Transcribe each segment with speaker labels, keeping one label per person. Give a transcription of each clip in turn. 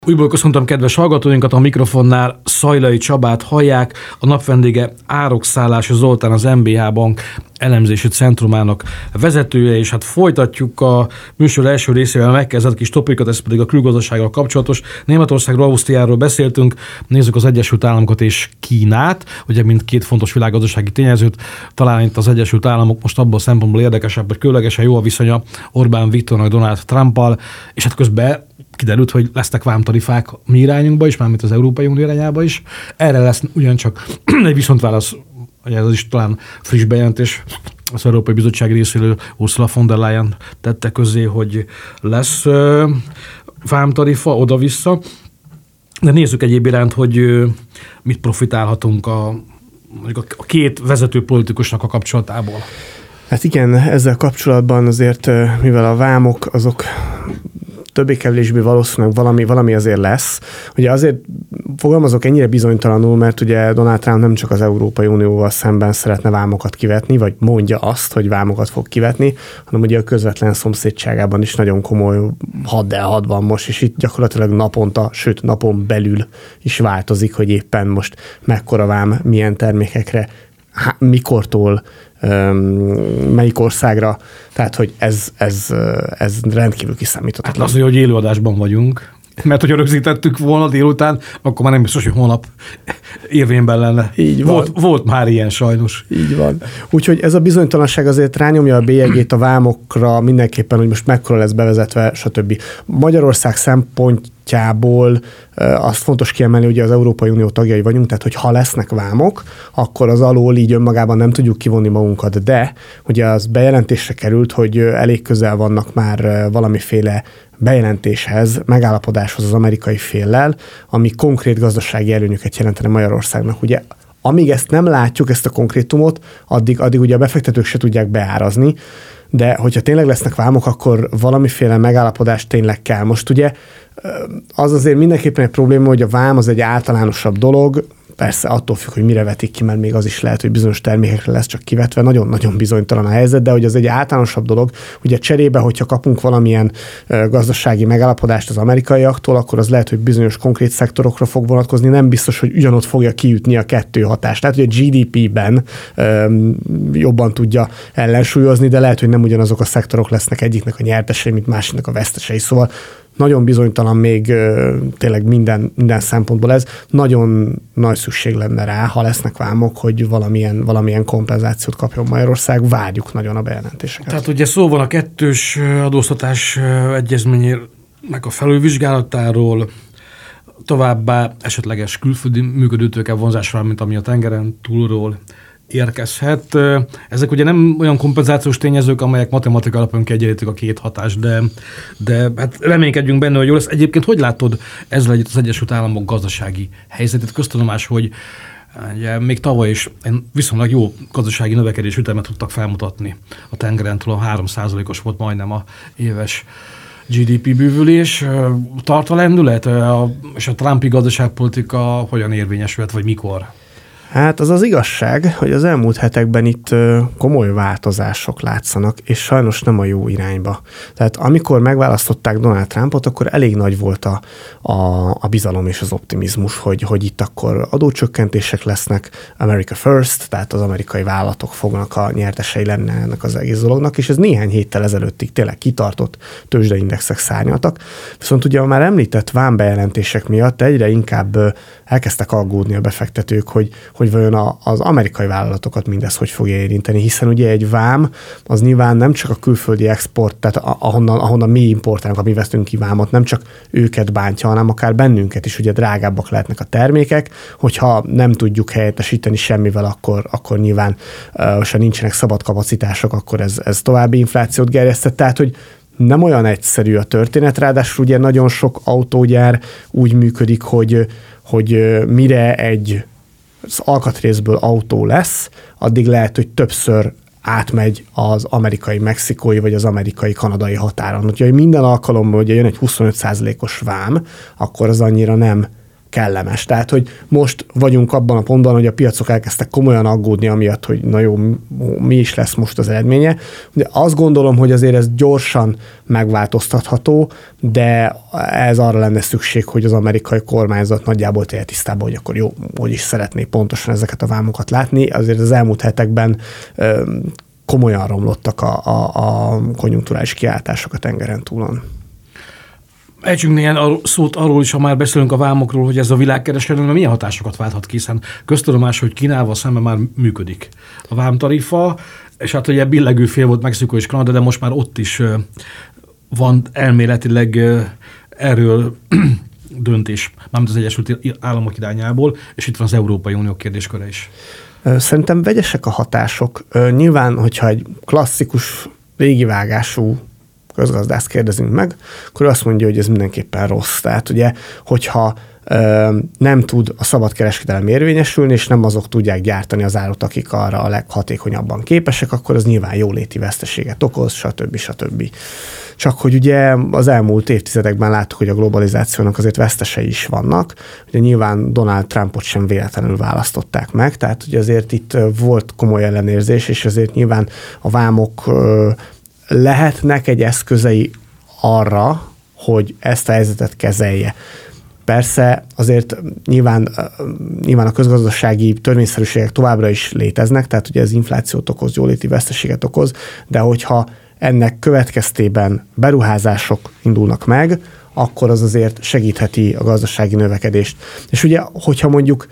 Speaker 1: Újból köszöntöm kedves hallgatóinkat, a mikrofonnál Szajlai Csabát hallják, a napvendége Árokszállási Zoltán, az MBH Bank elemzési centrumának vezetője, és hát folytatjuk a műsor első részével megkezdett kis topikat, ez pedig a külgazdasággal kapcsolatos. Németországról, Ausztriáról beszéltünk, nézzük az Egyesült Államokat és Kínát, ugye mint két fontos világgazdasági tényezőt. Talán itt az Egyesült Államok most abban a szempontból érdekesebb, hogy különlegesen jó a viszonya Orbán Viktornak, Donald Trumpal, és hát közben kiderült, hogy lesznek vámtarifák mi irányunkba is, mármint az Európai Unió irányába is. Erre lesz ugyancsak egy viszontválasz, hogy ez is talán friss bejelentés, az Európai Bizottság részéről Ursula von der Leyen tette közé, hogy lesz vámtarifa oda-vissza. De nézzük egyéb iránt, hogy mit profitálhatunk a két vezető politikusnak a kapcsolatából.
Speaker 2: Hát igen, ezzel kapcsolatban azért, mivel a vámok azok többé-kevésbé valószínűleg valami azért lesz. Ugye azért fogalmazok ennyire bizonytalanul, mert ugye Donald Trump nem csak az Európai Unióval szemben szeretne vámokat kivetni, vagy mondja azt, hogy vámokat fog kivetni, hanem ugye a közvetlen szomszédságában is nagyon komoly had van most, és itt gyakorlatilag naponta, sőt napon belül is változik, hogy éppen most mekkora vám, milyen termékekre, mikortól, melyik országra, tehát hogy ez rendkívül kiszámíthatatlan.
Speaker 1: Hát az, hogy élőadásban vagyunk, mert hogyha rögzítettük volna délután, akkor már nem biztos, hogy holnap érvényben lenne.
Speaker 2: Így van.
Speaker 1: Volt már ilyen sajnos.
Speaker 2: Így van. Úgyhogy ez a bizonytalanság azért rányomja a bélyegét a vámokra mindenképpen, hogy most mekkora lesz bevezetve, stb. Magyarország szempontjából azt fontos kiemelni, hogy az Európai Unió tagjai vagyunk, tehát hogy ha lesznek vámok, akkor az alól így önmagában nem tudjuk kivonni magunkat, de ugye az bejelentésre került, hogy elég közel vannak már valamiféle bejelentéshez, megállapodáshoz az amerikai féllel, ami konkrét gazdasági előnyöket jelentene Magyarországnak. Ugye, amíg ezt nem látjuk, ezt a konkrétumot, addig ugye a befektetők se tudják beárazni, de hogyha tényleg lesznek vámok, akkor valamiféle megállapodás tényleg kell. Most ugye az azért mindenképpen egy probléma, hogy a vám az egy általánosabb dolog, persze attól függ, hogy mire vetik ki, mert még az is lehet, hogy bizonyos termékekre lesz csak kivetve, nagyon-nagyon bizonytalan a helyzet, de hogy az egy általánosabb dolog, ugye cserébe, hogyha kapunk valamilyen gazdasági megállapodást az amerikaiaktól, akkor az lehet, hogy bizonyos konkrét szektorokra fog vonatkozni, nem biztos, hogy ugyanott fogja kiütni a kettő hatást. Tehát, hogy a GDP-ben jobban tudja ellensúlyozni, de lehet, hogy nem ugyanazok a szektorok lesznek egyiknek a nyertesei, mint másiknak a vesztesei. Szóval nagyon bizonytalan még tényleg minden szempontból ez. Nagyon nagy szükség lenne rá, ha lesznek vámok, hogy valamilyen kompenzációt kapjon Magyarország. Várjuk nagyon a bejelentéseket.
Speaker 1: Tehát ugye szó van a kettős adóztatás egyezményének a felülvizsgálatáról, továbbá esetleges külföldi működőtőke vonzásra, mint ami a tengeren túlról érkezhet. Ezek ugye nem olyan kompenzációs tényezők, amelyek matematika alapon kiegyenlítik a két hatást, de hát reménykedjünk benne, hogy jó lesz. Egyébként hogy látod ezzel együtt az Egyesült Államok gazdasági helyzetét? Köztudomás, hogy ugye, még tavaly is viszonylag jó gazdasági növekedés ütemet tudtak felmutatni. A tengeren túl 3%-os volt majdnem a éves GDP bővülés. Tart a lendület, és a Trumpi gazdaságpolitika hogyan érvényesült, vagy mikor?
Speaker 2: Hát az az igazság, hogy az elmúlt hetekben itt komoly változások látszanak, és sajnos nem a jó irányba. Tehát amikor megválasztották Donald Trumpot, akkor elég nagy volt a bizalom és az optimizmus, hogy itt akkor adócsökkentések lesznek, America First, tehát az amerikai vállalatok fognak a nyertesei lenni ennek az egész dolognak, és ez néhány héttel ezelőttig tényleg kitartott, tőzsdeindexek szárnyaltak. Viszont ugye a már említett vámbejelentések miatt egyre inkább elkezdtek aggódni a befektetők, hogy vajon az amerikai vállalatokat mindez hogy fogja érinteni, hiszen ugye egy vám az nyilván nem csak a külföldi export, tehát ahonnan mi importálunk, mi vesztünk ki vámot, nem csak őket bántja, hanem akár bennünket is, ugye drágábbak lehetnek a termékek, hogyha nem tudjuk helyettesíteni semmivel, akkor nyilván, ha nincsenek szabad kapacitások, akkor ez további inflációt gerjesztett, tehát hogy nem olyan egyszerű a történet, ráadásul ugye nagyon sok autógyár úgy működik, hogy mire az alkatrészből autó lesz, addig lehet, hogy többször átmegy az amerikai-mexikói vagy az amerikai-kanadai határon. Úgyhogy minden alkalommal, hogy jön egy 25%-os vám, akkor az annyira nem kellemes. Tehát, hogy most vagyunk abban a pontban, hogy a piacok elkezdtek komolyan aggódni amiatt, hogy na jó, mi is lesz most az eredménye. De azt gondolom, hogy azért ez gyorsan megváltoztatható, de ez arra lenne szükség, hogy az amerikai kormányzat nagyjából tényleg tisztában, hogy akkor jó, hogy is szeretné pontosan ezeket a vámokat látni. Azért az elmúlt hetekben komolyan romlottak a konjunkturális kiáltások a tengeren túlon.
Speaker 1: Ejtsünk néhány szót arról is, ha már beszélünk a vámokról, hogy ez a világkereskedelemben milyen hatásokat válthat ki, hiszen köztudomás, hogy Kínával szemben már működik a vámtarifa, és hát ugye billegő fél volt Mexikó és Kanada, de most már ott is van elméletileg erről döntés, mármint az Egyesült Államok irányából, és itt van az Európai Unió kérdésköre is.
Speaker 2: Szerintem vegyesek a hatások. Nyilván, hogyha egy klasszikus, régivágású közgazdászt kérdezünk meg, akkor azt mondja, hogy ez mindenképpen rossz. Tehát ugye, hogyha nem tud a szabadkereskedelem érvényesülni, és nem azok tudják gyártani az árut, akik arra a leghatékonyabban képesek, akkor az nyilván jóléti veszteséget okoz, stb. Csak hogy ugye az elmúlt évtizedekben láttuk, hogy a globalizációnak azért vesztesei is vannak. Ugye nyilván Donald Trumpot sem véletlenül választották meg, tehát ugye azért itt volt komoly ellenérzés, és azért nyilván a vámok lehetnek egy eszközei arra, hogy ezt a helyzetet kezelje. Persze azért nyilván a közgazdasági törvényszerűségek továbbra is léteznek, tehát ugye ez inflációt okoz, jóléti veszteséget okoz, de hogyha ennek következtében beruházások indulnak meg, akkor az azért segítheti a gazdasági növekedést. És ugye, hogyha mondjuk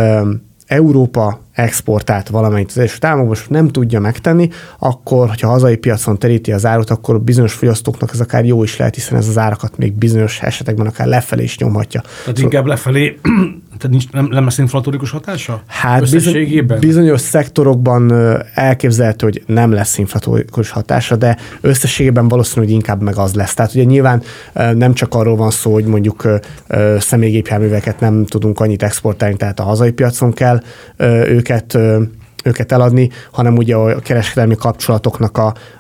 Speaker 2: Európa exportált valamelyik az Egyesült Államokban, és nem tudja megtenni, akkor, hogyha a hazai piacon teríti az árut, akkor bizonyos fogyasztóknak ez akár jó is lehet, hiszen ez az árakat még bizonyos esetekben akár lefelé is nyomhatja.
Speaker 1: Tehát inkább lefelé, tehát nem lesz inflatórikus hatása?
Speaker 2: Hát bizonyos szektorokban elképzelhető, hogy nem lesz inflatórikus hatása, de összességében valószínű, hogy inkább meg az lesz. Tehát ugye nyilván nem csak arról van szó, hogy mondjuk személygépjárműveket nem tudunk annyit exportálni, tehát a hazai piacon kell őket eladni, hanem ugye a kereskedelmi kapcsolatoknak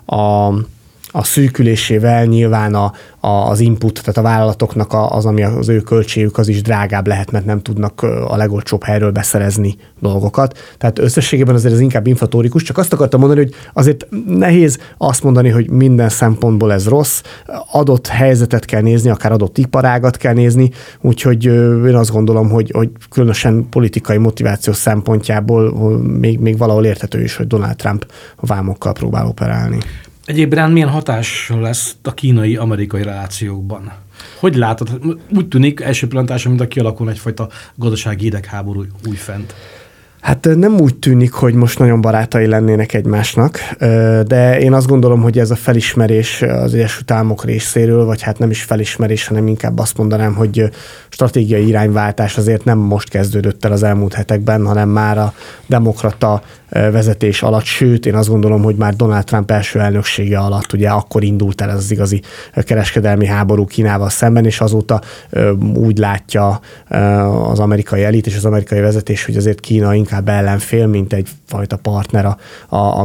Speaker 2: a szűkülésével nyilván az input, tehát a vállalatoknak az, ami az ő költségük, az is drágább lehet, mert nem tudnak a legolcsóbb helyről beszerezni dolgokat. Tehát összességében azért ez inkább inflatórikus, csak azt akartam mondani, hogy azért nehéz azt mondani, hogy minden szempontból ez rossz, adott helyzetet kell nézni, akár adott iparágat kell nézni, úgyhogy én azt gondolom, hogy különösen politikai motiváció szempontjából még valahol érthető is, hogy Donald Trump a vámokkal próbál operálni.
Speaker 1: Egyébként milyen hatás lesz a kínai-amerikai relációkban? Hogy látod? Úgy tűnik első pillantásra, mint a kialakulna egyfajta gazdasági hidegháború újfent.
Speaker 2: Hát nem úgy tűnik, hogy most nagyon barátai lennének egymásnak, de én azt gondolom, hogy ez a felismerés az Egyesült Államok részéről, vagy hát nem is felismerés, hanem inkább azt mondanám, hogy stratégiai irányváltás azért nem most kezdődött el az elmúlt hetekben, hanem már a demokrata vezetés alatt, sőt, én azt gondolom, hogy már Donald Trump első elnöksége alatt ugye akkor indult el ez az igazi kereskedelmi háború Kínával szemben, és azóta úgy látja az amerikai elit és az amerikai vezetés, hogy azért Kína inkább ellenfél, mint egyfajta partner a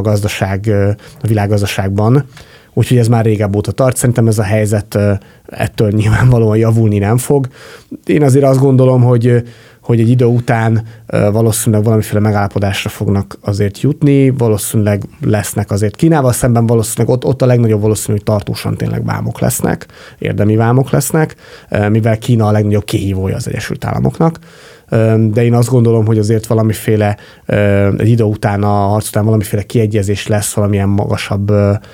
Speaker 2: világgazdaságban. Úgyhogy ez már régebb óta tart. Szerintem ez a helyzet ettől nyilvánvalóan javulni nem fog. Én azért azt gondolom, hogy egy idő után valószínűleg valamiféle megállapodásra fognak azért jutni, valószínűleg lesznek azért Kínával szemben, valószínűleg ott a legnagyobb valószínű, hogy tartósan tényleg vámok lesznek, érdemi vámok lesznek, mivel Kína a legnagyobb kihívója az Egyesült Államoknak. De én azt gondolom, hogy azért valamiféle egy idő után, a harc után valamiféle kiegyezés lesz valamilyen magasabb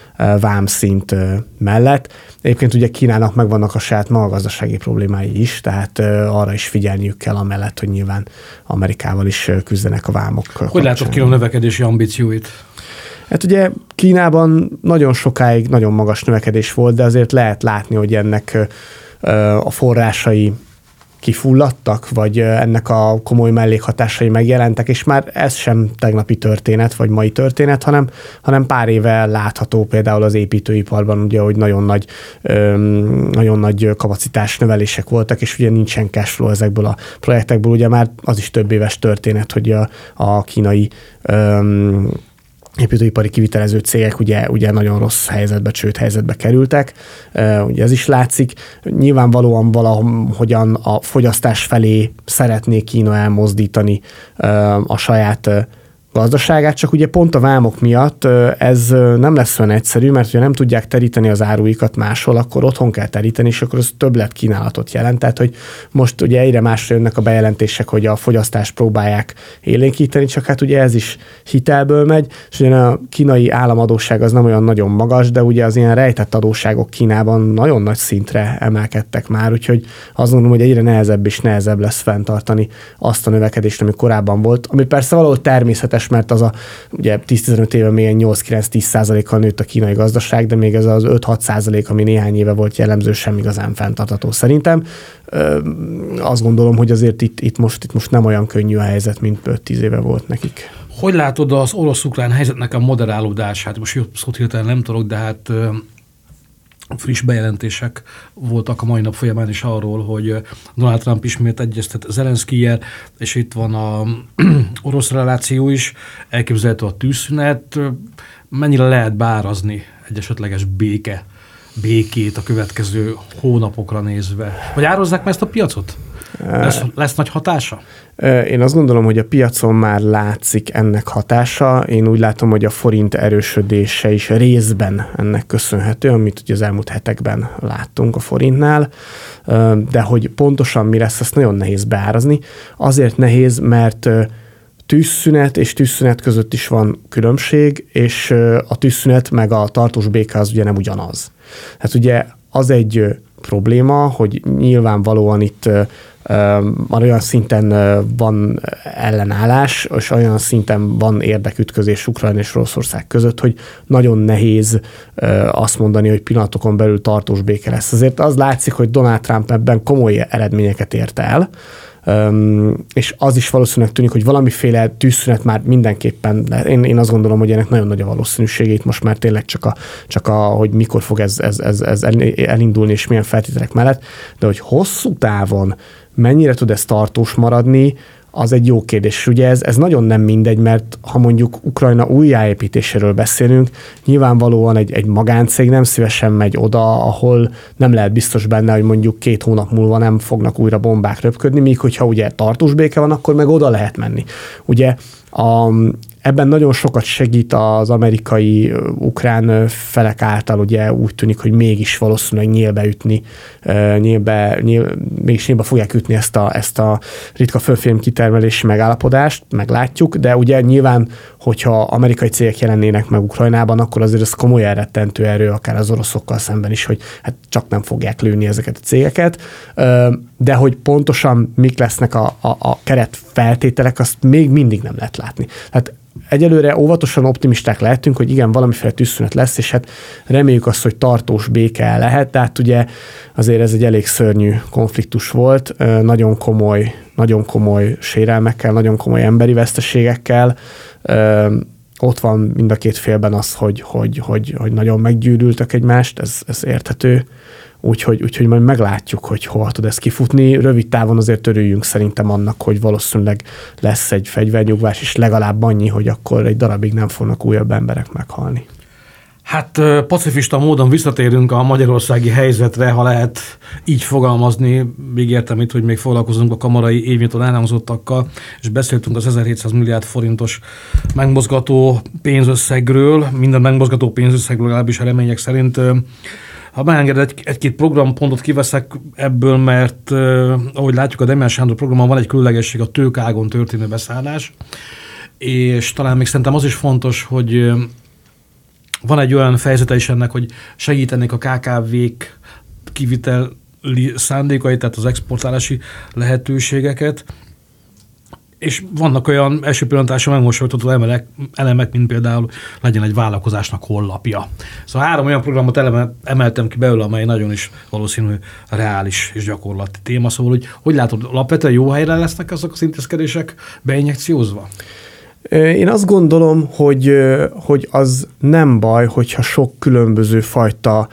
Speaker 2: vámszint mellett. Egyébként ugye Kínának megvannak a saját maga gazdasági problémái is, tehát arra is figyelniük kell amellett, hogy nyilván Amerikával is küzdenek a vámok.
Speaker 1: Hogy látod Kína növekedési ambícióit?
Speaker 2: Hát ugye Kínában nagyon sokáig nagyon magas növekedés volt, de azért lehet látni, hogy ennek a forrásai kifulladtak, vagy ennek a komoly mellékhatásai megjelentek, és már ez sem tegnapi történet, vagy mai történet, hanem pár éve látható például az építőiparban, ugye, hogy nagyon nagy kapacitás növelések voltak, és ugye nincsen cashflow ezekből a projektekből, ugye már az is több éves történet, hogy a kínai építőipari kivitelező cégek ugye nagyon rossz helyzetbe, csődhelyzetbe kerültek. Ugye ez is látszik. Nyilvánvalóan valahogyan a fogyasztás felé szeretné Kína elmozdítani a saját gazdaságát, csak ugye pont a vámok miatt ez nem lesz olyan egyszerű, mert ugye nem tudják teríteni az áruikat máshol, akkor otthon kell teríteni, és akkor az többlet kínálatot jelent. Tehát, hogy most ugye egyre másra jönnek a bejelentések, hogy a fogyasztást próbálják élénkíteni, csak hát ugye ez is hitelből megy, és ugye a kínai államadósság az nem olyan nagyon magas, de ugye az ilyen rejtett adósságok Kínában nagyon nagy szintre emelkedtek már, úgyhogy azt gondolom, hogy egyre nehezebb és nehezebb lesz fenntartani azt a növekedést, ami korábban volt, ami persze valahol természetes, mert az ugye 10-15 éve még 8-9-10%-kal nőtt a kínai gazdaság, de még ez az 5-6%, ami néhány éve volt jellemző, sem igazán fenntartható szerintem. Azt gondolom, hogy azért itt most nem olyan könnyű a helyzet, mint 5-10 éve volt nekik.
Speaker 1: Hogy látod az orosz-ukrán helyzetnek a moderálódását? Most jobb szót hirtelen nem tudok, de hát friss bejelentések voltak a mai nap folyamán is arról, hogy Donald Trump ismét egyeztet Zelenszkijjel, és itt van a orosz reláció is, elképzelhető a tűzszünet. Mennyire lehet beárazni egy esetleges békét a következő hónapokra nézve? Vagy árazzák meg ezt a piacot? Lesz nagy hatása?
Speaker 2: Én azt gondolom, hogy a piacon már látszik ennek hatása. Én úgy látom, hogy a forint erősödése is részben ennek köszönhető, amit ugye az elmúlt hetekben láttunk a forintnál, de hogy pontosan mi lesz, azt nagyon nehéz beárazni. Azért nehéz, mert tűzszünet és tűzszünet között is van különbség, és a tűzszünet meg a tartós béke az ugye nem ugyanaz. Hát ugye az egy probléma, hogy nyilvánvalóan itt olyan szinten van ellenállás, és olyan szinten van érdekütközés Ukrajna és Oroszország között, hogy nagyon nehéz azt mondani, hogy pillanatokon belül tartós béke lesz. Azért az látszik, hogy Donald Trump ebben komoly eredményeket ért el, és az is valószínűleg tűnik, hogy valamiféle tűzszünet már mindenképpen, én azt gondolom, hogy ennek nagyon nagy a valószínűségét, most már tényleg csak hogy mikor fog ez elindulni, és milyen feltételek mellett, de hogy hosszú távon mennyire tud ez tartós maradni, az egy jó kérdés. Ugye ez nagyon nem mindegy, mert ha mondjuk Ukrajna újjáépítéséről beszélünk, nyilvánvalóan egy magáncég nem szívesen megy oda, ahol nem lehet biztos benne, hogy mondjuk 2 hónap múlva nem fognak újra bombák röpködni, míg hogyha ugye tartós béke van, akkor meg oda lehet menni. Ugye ebben nagyon sokat segít az amerikai-ukrán felek által, ugye úgy tűnik, hogy mégis valószínűleg mégis nyílbe fogják ütni ezt a ritka földfém kitermelési megállapodást, meglátjuk, de ugye nyilván, hogyha amerikai cégek jelennének meg Ukrajnában, akkor azért ez komoly elrettentő erő, akár az oroszokkal szemben is, hogy hát csak nem fogják lőni ezeket a cégeket, de hogy pontosan mik lesznek a keret feltételek, azt még mindig nem lehet látni. Hát egyelőre óvatosan optimisták lehetünk, hogy igen, valamiféle tűzszünet lesz, és hát reméljük azt, hogy tartós béke lehet, de hát ugye azért ez egy elég szörnyű konfliktus volt, nagyon komoly sérelmekkel, nagyon komoly emberi veszteségekkel. Ott van mind a két félben az, hogy nagyon meggyűlöltek egymást, ez érthető. Úgyhogy majd meglátjuk, hogy hova tud ez kifutni. Rövid távon azért örüljünk szerintem annak, hogy valószínűleg lesz egy fegyvernyugvás, és legalább annyi, hogy akkor egy darabig nem fognak újabb emberek meghalni.
Speaker 1: Hát pacifista módon visszatérünk a magyarországi helyzetre, ha lehet így fogalmazni. Ígértem itt, hogy még foglalkozunk a kamarai évnyiton elhangzottakkal, és beszéltünk az 1700 milliárd forintos megmozgató pénzösszegről, minden megmozgató pénzösszegről, legalábbis a remények szerint. Ha megengeded, egy-két programpontot kiveszek ebből, mert ahogy látjuk, a Demján Sándor programban van egy különlegesség, a tőkeágon történő beszállás, és talán még szerintem az is fontos, hogy van egy olyan fejezete is ennek, hogy segítenék a KKV-k kiviteli szándékait, tehát az exportálási lehetőségeket, és vannak olyan első pillantásra megmosolyogtató elemek, mint például legyen egy vállalkozásnak honlapja. Szóval 3 olyan programot emeltem ki belőle, amely nagyon is valószínű reális és gyakorlati téma. Szóval, hogy látod, alapvetően jó helyre lesznek azok az intézkedések beinjekciózva?
Speaker 2: Én azt gondolom, hogy az nem baj, hogyha sok különböző fajta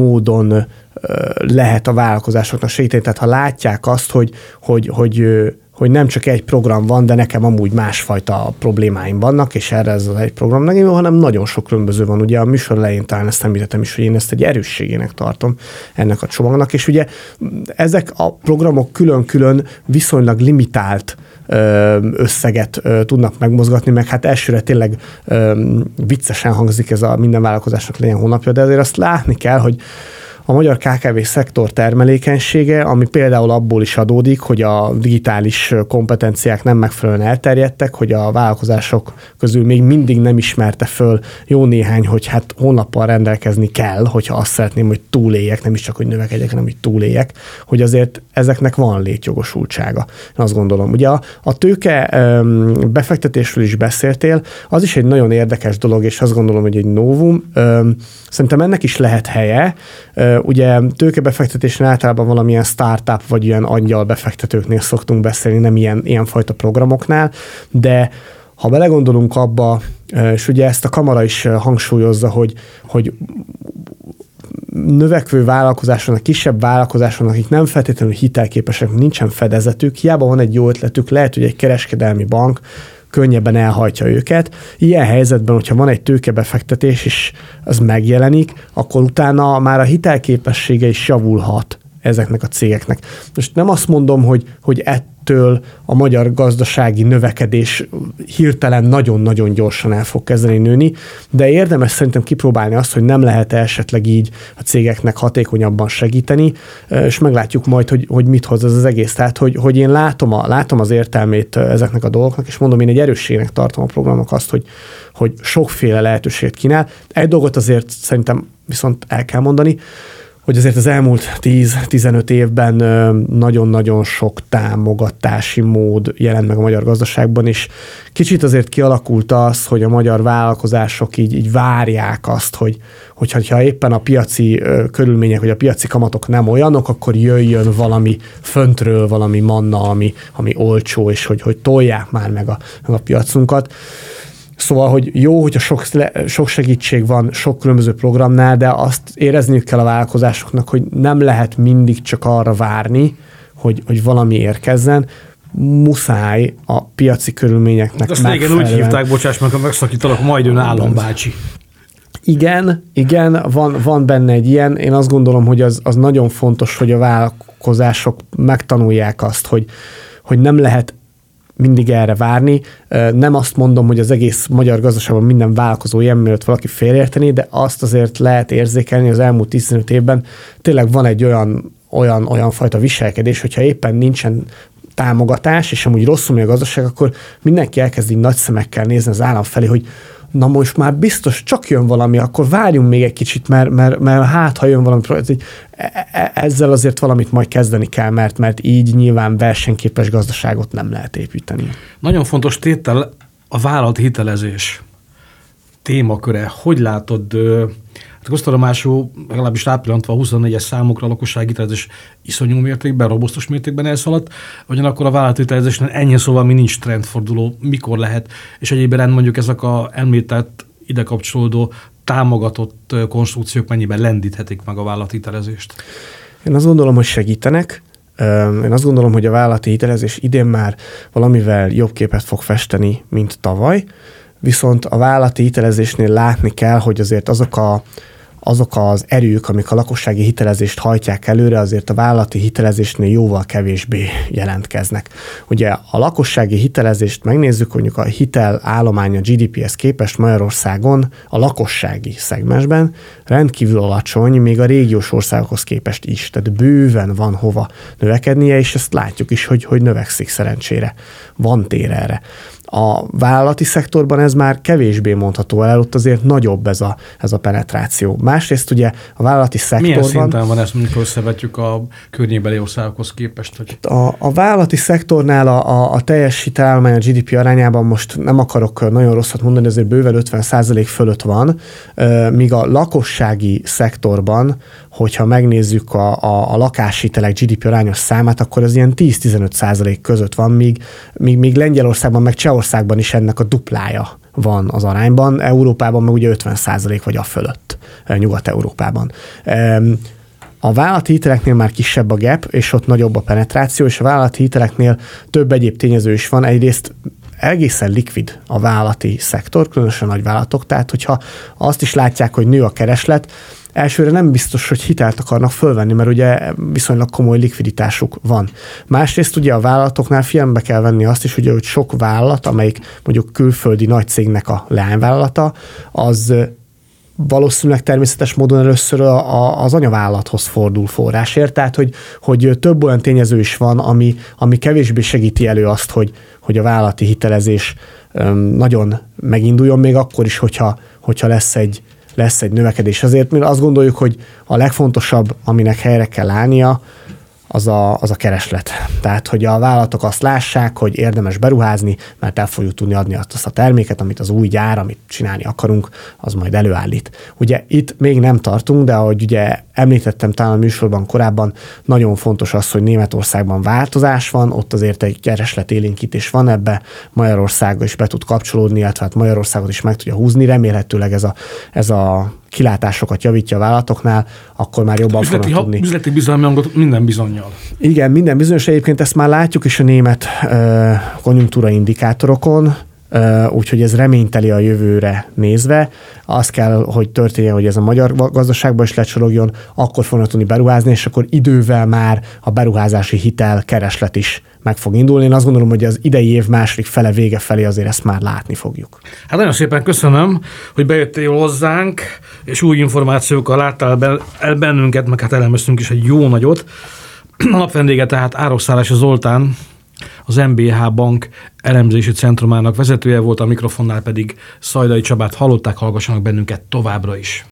Speaker 2: módon lehet a vállalkozásoknak segíteni. Tehát ha látják azt, hogy nem csak egy program van, de nekem amúgy másfajta problémáim vannak, és erre ez az egy program nem jó, hanem nagyon sok különböző van. Ugye a műsor elején talán ezt említettem is, hogy én ezt egy erősségének tartom ennek a csomagnak, és ugye ezek a programok külön-külön viszonylag limitált összeget tudnak megmozgatni, meg hát elsőre tényleg viccesen hangzik ez a minden vállalkozásnak legyen hónapja, de azért azt látni kell, hogy a magyar KKV szektor termelékenysége, ami például abból is adódik, hogy a digitális kompetenciák nem megfelelően elterjedtek, hogy a vállalkozások közül még mindig nem ismerte föl jó néhány, hogy hát honlappal rendelkezni kell, hogyha azt szeretném, hogy túléljek, nem is csak, hogy növekedjek, hanem hogy túléljek, hogy azért ezeknek van létjogosultsága. Én azt gondolom. Ugye a tőke befektetésről is beszéltél, az is egy nagyon érdekes dolog, és azt gondolom, hogy egy novum. Szerintem ennek is lehet helye. Ugye tőkebefektetésnél általában valamilyen startup vagy ilyen angyal befektetőknél szoktunk beszélni, nem ilyenfajta programoknál, de ha belegondolunk abba, és ugye ezt a kamara is hangsúlyozza, hogy növekvő vállalkozásoknak, kisebb vállalkozásoknak, akik nem feltétlenül hitelképesek, nincsen fedezetük, hiába van egy jó ötletük, lehet, hogy egy kereskedelmi bank könnyebben elhajtja őket. Ilyen helyzetben, hogyha van egy tőkebefektetés, és az megjelenik, akkor utána már a hitelképessége is javulhat ezeknek a cégeknek. Most nem azt mondom, hogy ettől a magyar gazdasági növekedés hirtelen nagyon-nagyon gyorsan el fog kezdeni nőni, de érdemes szerintem kipróbálni azt, hogy nem lehet esetleg így a cégeknek hatékonyabban segíteni, és meglátjuk majd, hogy mit hoz ez az egész. Tehát, hogy én látom az értelmét ezeknek a dolgoknak, és mondom, én egy erősségnek tartom a programnak azt, hogy sokféle lehetőséget kínál. Egy dolgot azért szerintem viszont el kell mondani, hogy azért az elmúlt 10-15 évben nagyon-nagyon sok támogatási mód jelent meg a magyar gazdaságban, és kicsit azért kialakult az, hogy a magyar vállalkozások így várják azt, hogyha éppen a piaci körülmények, vagy a piaci kamatok nem olyanok, akkor jöjjön valami föntről, valami manna, ami olcsó, és hogy tolják már meg a piacunkat. Szóval, hogy jó, hogyha sok segítség van sok különböző programnál, de azt érezniük kell a vállalkozásoknak, hogy nem lehet mindig csak arra várni, hogy valami érkezzen. Muszáj a piaci körülményeknek
Speaker 1: azt megfelelően. Azt régen úgy hívták, bocsáss meg, ha megszakítalak, majd ön állambácsi. Igen, van benne egy ilyen. Én azt gondolom, hogy az nagyon fontos, hogy a vállalkozások megtanulják azt, hogy nem lehet mindig erre várni. Nem azt mondom, hogy az egész magyar gazdaságban minden vállalkozó ilyen, mielőtt valaki félreérteni, de azt azért lehet érzékelni, az elmúlt 15 évben tényleg van egy olyan fajta viselkedés, hogyha éppen nincsen támogatás, és amúgy rosszul megy a gazdaság, akkor mindenki elkezd így nagy szemekkel nézni az állam felé, hogy na most már biztos csak jön valami, akkor várjunk még egy kicsit, mert hát, ha jön valami, ezzel azért valamit majd kezdeni kell, mert így nyilván versenyképes gazdaságot nem lehet építeni. Nagyon fontos tétel a vállalati hitelezés témaköre. Hogy látod, köztudomású, legalábbis rápillantva a 24-es számokra a lakossági hitelezés iszonyú mértékben, robusztus mértékben elszaladt, ugyanakkor a vállalati hitelezésnél ennyi szóval mi nincs trendforduló, mikor lehet, és egyébként mondjuk ezek a említett ide kapcsolódó támogatott konstrukciók mennyiben lendíthetik meg a vállalati hitelezést?
Speaker 2: Én azt gondolom, hogy segítenek. Én azt gondolom, hogy a vállalati hitelezés idén már valamivel jobb képet fog festeni, mint tavaly, viszont a vállalati hitelezésnél látni kell, hogy azért azok az erők, amik a lakossági hitelezést hajtják előre, azért a vállalati hitelezésnél jóval kevésbé jelentkeznek. Ugye a lakossági hitelezést megnézzük, mondjuk a hitelállomány a GDP-hez képest Magyarországon a lakossági szegmensben rendkívül alacsony, még a régiós országokhoz képest is. Tehát bőven van hova növekednie, és ezt látjuk is, hogy növekszik szerencsére. Van tér erre. A vállalati szektorban ez már kevésbé mondható el, ott azért nagyobb ez a penetráció. Másrészt ugye a vállalati szektorban...
Speaker 1: Milyen szinten van ezt, mondjuk összevetjük a környékbeli országokhoz képest? Hogy...
Speaker 2: A vállalati szektornál a teljes hitelállomány a GDP arányában most nem akarok nagyon rosszat mondani, azért bőven 50% fölött van, míg a lakossági szektorban, hogyha megnézzük a lakáshitelek GDP arányos számát, akkor ez ilyen 10-15% között van, míg Lengyelországban, meg Csehországban is ennek a duplája van az arányban, Európában meg ugye 50% vagy a fölött, Nyugat-Európában. A vállalati hiteleknél már kisebb a gap, és ott nagyobb a penetráció, és a vállalati hiteleknél több egyéb tényező is van. Egyrészt egészen likvid a vállalati szektor, különösen nagy vállalatok, tehát hogyha azt is látják, hogy nő a kereslet, elsőre nem biztos, hogy hitelt akarnak fölvenni, mert ugye viszonylag komoly likviditásuk van. Másrészt ugye a vállalatoknál figyelembe kell venni azt is, ugye, hogy sok vállalat, amelyik mondjuk külföldi nagy cégnek a leányvállalata, az valószínűleg természetes módon először az anyavállalathoz fordul forrásért, tehát hogy több olyan tényező is van, ami kevésbé segíti elő azt, hogy a vállalati hitelezés nagyon meginduljon, még akkor is, hogyha lesz egy növekedés. Azért mi azt gondoljuk, hogy a legfontosabb, aminek helyre kell állnia, az a kereslet. Tehát, hogy a vállalatok azt lássák, hogy érdemes beruházni, mert el fogjuk tudni adni azt a terméket, amit az új gyár, amit csinálni akarunk, az majd előállít. Ugye itt még nem tartunk, de ahogy ugye említettem talán a műsorban korábban, nagyon fontos az, hogy Németországban változás van, ott azért egy keresletélénkítés van ebbe, Magyarország is be tud kapcsolódni, illetve hát Magyarországot is meg tudja húzni, remélhetőleg ez a kilátásokat javítja a vállalatoknál, akkor már jobban fognak tudni.
Speaker 1: Üzleti bizalmi hangot minden bizonnyal.
Speaker 2: Igen, minden bizonyos, egyébként ezt már látjuk is a német konjunktúra indikátorokon, úgyhogy ez reményteli a jövőre nézve. Az kell, hogy történjen, hogy ez a magyar gazdaságban is lecsorogjon, akkor fognak tudni beruházni, és akkor idővel már a beruházási hitel kereslet is meg fog indulni. Én azt gondolom, hogy az idei év második fele vége felé azért ezt már látni fogjuk.
Speaker 1: Hát nagyon szépen köszönöm, hogy bejöttél hozzánk, és új információkkal láttál el bennünket, meg hát elemeztünk is egy jó nagyot. A napvendége tehát Árokszállási Zoltán, az MBH Bank elemzési centrumának vezetője volt, a mikrofonnál pedig Szajdai Csabát hallották, hallgassanak bennünket továbbra is.